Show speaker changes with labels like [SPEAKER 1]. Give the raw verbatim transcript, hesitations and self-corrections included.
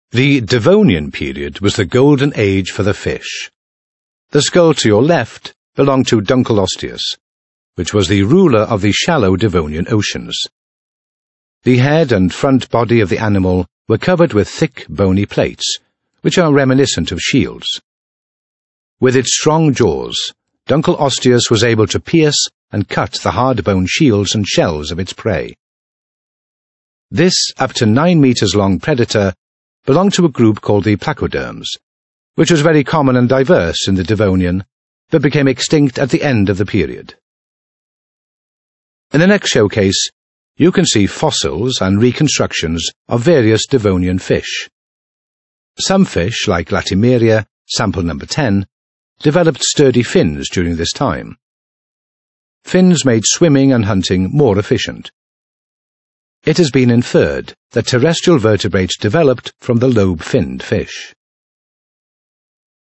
[SPEAKER 1] The Devonian period was the golden age for the fish. The skull to your left belonged to Dunkleosteus, which was the ruler of the shallow Devonian oceans. The head and front body of the animal were covered with thick, bony plates, which are reminiscent of shields. With its strong jaws, Dunkleosteus was able to pierce and cut the hard-bone shields and shells of its prey. This up to nine meters long predator belonged to a group called the placoderms, which was very common and diverse in the Devonian, but became extinct at the end of the period. In the next showcase, you can see fossils and reconstructions of various Devonian fish. Some fish, like Latimeria, sample number ten, developed sturdy fins during this time. Fins made swimming and hunting more efficient. It has been inferred that terrestrial vertebrates developed from the lobe-finned fish.